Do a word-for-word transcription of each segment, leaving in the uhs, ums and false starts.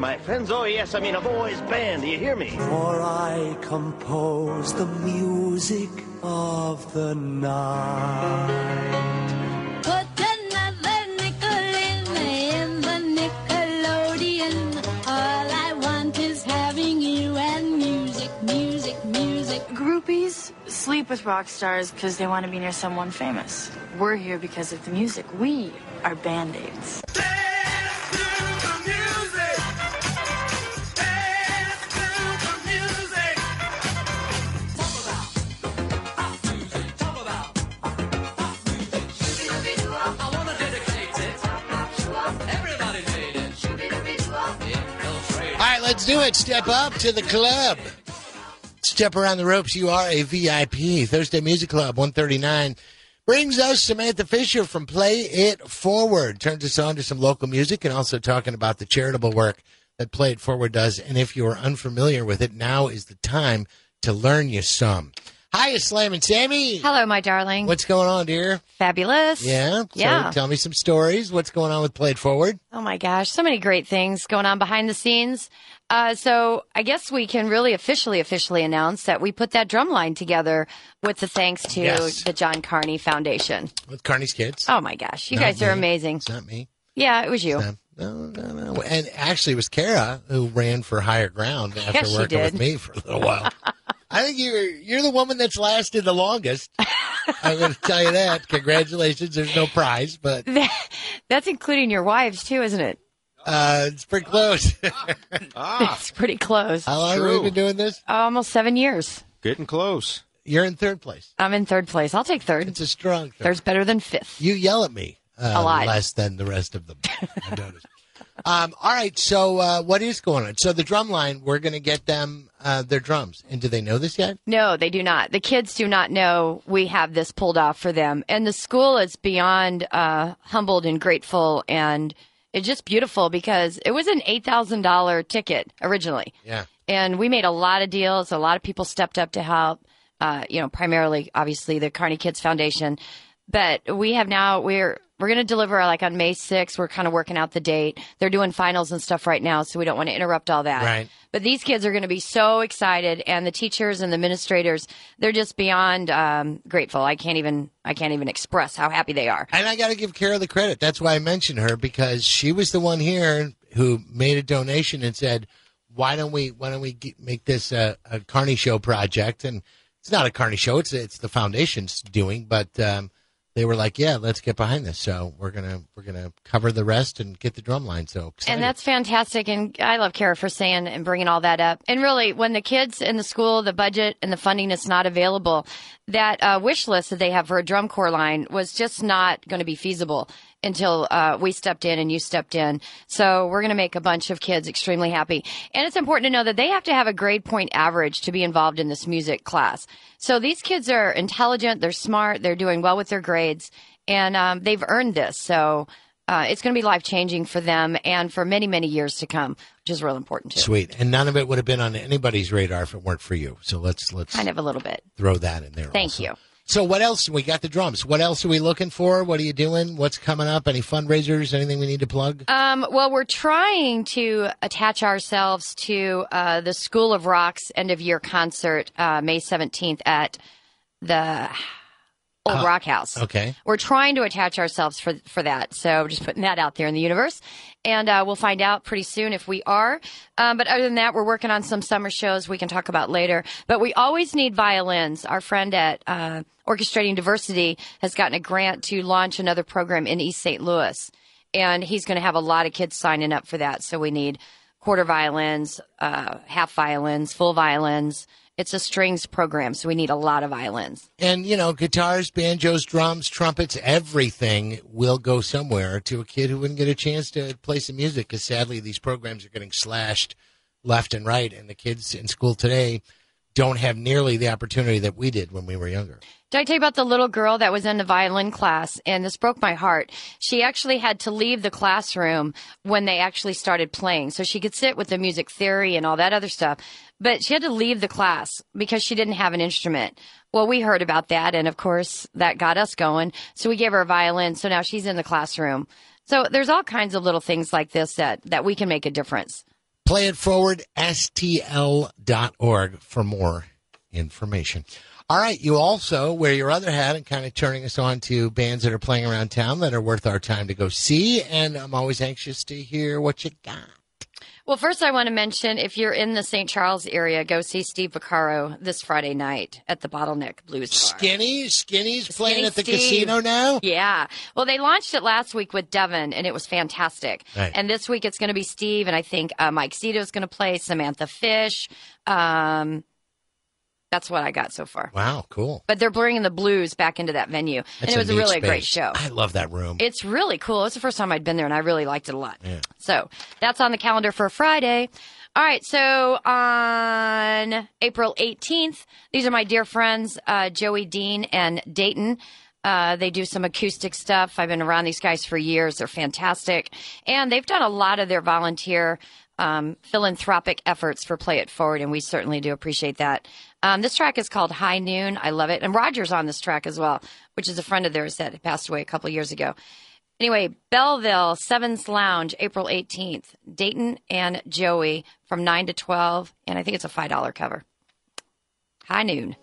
my friends. Oh, yes, I mean a boys' band. Do you hear me? For I compose the music of the night. Put another nickel in, in the Nickelodeon. All I want is having you and music, music, music. Groupies sleep with rock stars because they want to be near someone famous. We're here because of the music. We are Band-Aids. All right, let's do it. Step up to the club. Step around the ropes. You are a V I P. Thursday Music Club one thirty-nine brings us Samantha Fisher from Play It Forward. Turns us on to some local music and also talking about the charitable work that Play It Forward does. And if you are unfamiliar with it, now is the time to learn you some. Hi, Slam and Sammy. Hello, my darling. What's going on, dear? Fabulous. Yeah? So Yeah. tell me some stories. What's going on with Play It Forward? Oh, my gosh. So many great things going on behind the scenes. Uh, so I guess we can really officially, officially announce that we put that drum line together with the thanks to Yes. the John Carney Foundation. With Carney's kids. Oh, my gosh. You Not guys are me. amazing. It's not me. Yeah, it was you. No, no, no, no. And actually, it was Kara who ran for higher ground after Yes, she working with did. me for a little while. I think you're you're the woman that's lasted the longest. I'm going to tell you that. Congratulations. There's no prize, but That's including your wives, too, isn't it? uh, it's pretty close. It's pretty close. How long have we True. been doing this? Almost seven years. Getting close. You're in third place. I'm in third place. I'll take third. It's a strong third. Third's better than fifth. You yell at me uh, A lot. less than the rest of them. I noticed. Um, all right, so uh, what is going on? So the drum line, we're going to get them uh, their drums. And do they know this yet? No, they do not. The kids do not know we have this pulled off for them. And the school is beyond uh, humbled and grateful. And it's just beautiful because it was an eight thousand dollars ticket originally. Yeah. And we made a lot of deals. A lot of people stepped up to help, uh, you know, primarily, obviously, the Carney Kids Foundation. But we have now, we're we're going to deliver like on May sixth. We're kind of working out the date. They're doing finals and stuff right now, so we don't want to interrupt all that. Right. But these kids are going to be so excited, and the teachers and the administrators, they're just beyond um, grateful. I can't even I can't even express how happy they are. And I got to give Kara the credit. That's why I mentioned her, because she was the one here who made a donation and said, "Why don't we why don't we get, make this a, a Carney Show project?" And it's not a Carney Show; it's it's the foundation's doing. But um, they were like, "Yeah, let's get behind this." So we're gonna we're gonna cover the rest and get the drum line. So excited. And that's fantastic. And I love Kara for saying and bringing all that up. And really, when the kids in the school, the budget and the funding is not available, that uh, wish list that they have for a drum corps line was just not going to be feasible until uh, we stepped in and you stepped in. So we're going to make a bunch of kids extremely happy. And it's important to know that they have to have a grade point average to be involved in this music class. So these kids are intelligent, they're smart, they're doing well with their grades, and um, they've earned this. So uh, it's going to be life-changing for them and for many, many years to come, which is real important too. Sweet. And none of it would have been on anybody's radar if it weren't for you. So let's let's Kind of a little bit. throw that in there. Thank also. you. So what else? We got the drums. What else are we looking for? What are you doing? What's coming up? Any fundraisers? Anything we need to plug? Um, well, we're trying to attach ourselves to uh, the School of Rock's end-of-year concert, uh, May seventeenth at the Old Uh, Rock House. okay. We're trying to attach ourselves for for that. So just putting that out there in the universe. And uh, we'll find out pretty soon if we are. Um, but other than that, we're working on some summer shows we can talk about later. But we always need violins. Our friend at uh, Orchestrating Diversity has gotten a grant to launch another program in East Saint Louis. And he's going to have a lot of kids signing up for that. So we need quarter violins, uh, half violins, full violins. It's a strings program, so we need a lot of violins. And, you know, guitars, banjos, drums, trumpets, everything will go somewhere to a kid who wouldn't get a chance to play some music, because sadly these programs are getting slashed left and right, and the kids in school today don't have nearly the opportunity that we did when we were younger. Did I tell you about the little girl that was in the violin class? And this broke my heart. She actually had to leave the classroom when they actually started playing. So she could sit with the music theory and all that other stuff. But she had to leave the class because she didn't have an instrument. Well, we heard about that. And, of course, that got us going. So we gave her a violin. So now she's in the classroom. So there's all kinds of little things like this that, that we can make a difference. Play It Forward, S T L dot org for more information. All right, you also wear your other hat and kind of turning us on to bands that are playing around town that are worth our time to go see, and I'm always anxious to hear what you got. Well, first I want to mention, if you're in the Saint Charles area, go see Steve Vaccaro this Friday night at the Bottleneck Blues Bar. Skinny? Skinny's playing Skinny at the Steve. casino now? Yeah. Well, they launched it last week with Devin, and it was fantastic. Right. And this week it's going to be Steve, and I think uh, Mike Zito's going to play, Samantha Fish. Um, that's what I got so far. Wow, cool. But they're bringing the blues back into that venue, That's and it was a neat really space. great show. I love that room. It's really cool. It was the first time I'd been there, and I really liked it a lot. Yeah. So that's on the calendar for Friday. All right, so on April eighteenth, these are my dear friends, uh, Joey Dean and Dayton. Uh, they do some acoustic stuff. I've been around these guys for years. They're fantastic. And they've done a lot of their volunteer um, philanthropic efforts for Play It Forward, and we certainly do appreciate that. Um, this track is called High Noon. I love it. And Roger's on this track as well, which is a friend of theirs that passed away a couple of years ago. Anyway, Belleville, Sevens Lounge, April eighteenth. Dayton and Joey from nine to twelve, and I think it's a five dollar cover. High Noon.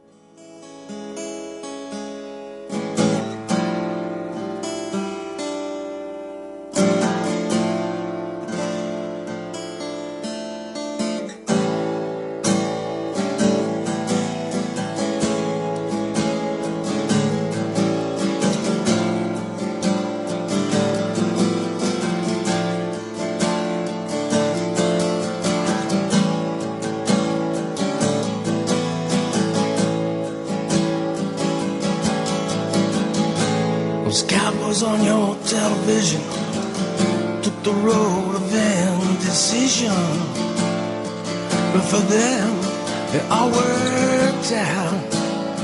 Those cowboys on your television took the road of indecision, but for them it all worked out.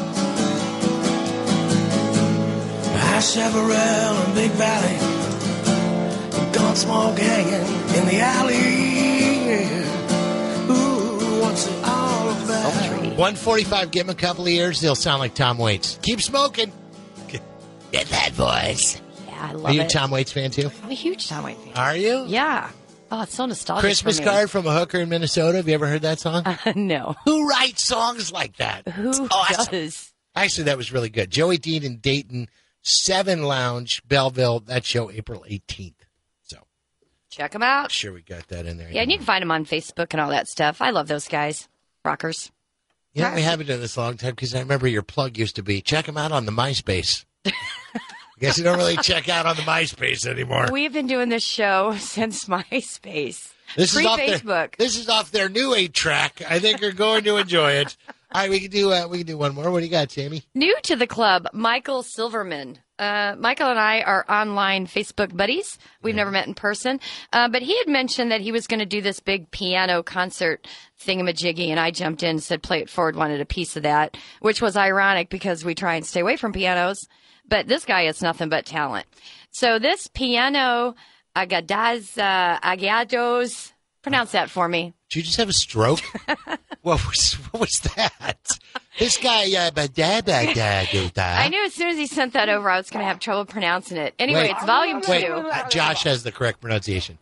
High Chaparral and Big Valley, gun smoke hanging in the alley. Ooh, what's it all about? one forty-five, give him a couple of years, they'll sound like Tom Waits. Keep smoking. Get that voice. Yeah, I love Are you it. a Tom Waits fan, too? I'm a huge Tom Waits fan. Are you? Yeah. Oh, it's so nostalgic Christmas for me. Card from a Hooker in Minnesota. Have you ever heard that song? Uh, no. Who writes songs like that? Who It's awesome. does? Actually, that was really good. Joey Dean and Dayton, Seven Lounge, Belleville. That show April eighteenth. So Check them out. sure we got that in there. Yeah, and you can find them on Facebook and all that stuff. I love those guys. Rockers. Yeah, we haven't done this a long time because I remember your plug used to be check them out on the MySpace. I guess you don't really check out on the MySpace anymore. We've been doing this show since MySpace. This is off their, Pre-Facebook. this is off their new eight track. I think you're going to enjoy it. All right, we can do uh, we can do one more. What do you got, Jamie? New to the club, Michael Silverman. Uh, Michael and I are online Facebook buddies. We've never met in person. Uh, but he had mentioned that he was going to do this big piano concert thingamajiggy, and I jumped in and said, Play It Forward wanted a piece of that, which was ironic because we try and stay away from pianos. But this guy is nothing but talent. So this piano agadaz, uh, agados, pronounce that for me. Did you just have a stroke? what was what was that? This guy, uh, I I knew as soon as he sent that over, I was going to have trouble pronouncing it. Anyway, Wait. it's volume Wait, two. uh, Josh has the correct pronunciation.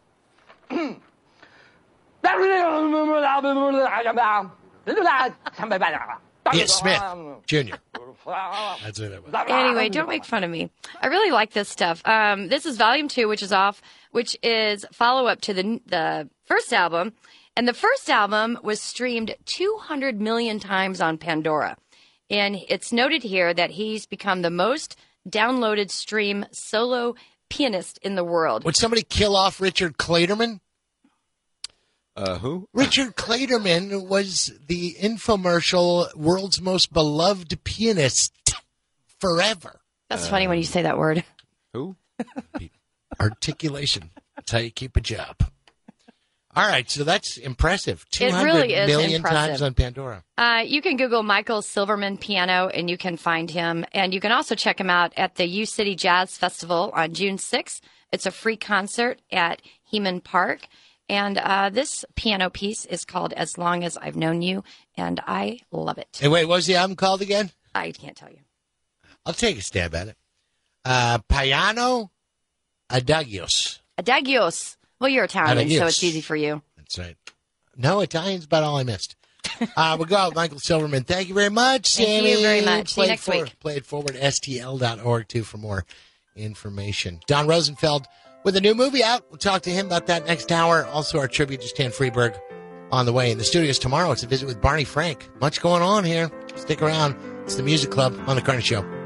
Yeah, Smith Junior That's what it was. Anyway, don't make fun of me. I really like this stuff. Um, this is volume two, which is off, which is follow up to the the first album, and the first album was streamed two hundred million times on Pandora, and it's noted here that he's become the most downloaded stream solo pianist in the world. Would somebody kill off Richard Clayderman? Uh, who? Richard Clayderman was the infomercial world's most beloved pianist forever. That's funny when you say that word. Who? Articulation. That's how you keep a job. All right, so that's impressive. two It hundred really is million impressive. times on Pandora. Uh, you can Google Michael Silverman Piano, and you can find him. And you can also check him out at the U City Jazz Festival on June sixth. It's a free concert at Heman Park. And uh, this piano piece is called As Long As I've Known You, and I love it. Hey, wait, what was the album called again? I can't tell you. I'll take a stab at it. Uh, Piano Adagios. Adagios. Well, you're Italian, so Adagios. it's easy for you. That's right. No, Italian's about all I missed. Uh, we'll go out with Michael Silverman. Thank you very much, Sammy. Thank you very much. See you Play next for, week. Play it forward, S T L dot org, too, for more information. Don Rosenfeld with a new movie out. We'll talk to him about that next hour. Also, our tribute to Stan Freberg on the way. In the studios tomorrow, it's a visit with Barney Frank. Much going on here. Stick around. It's the Music Club on The Carney Show.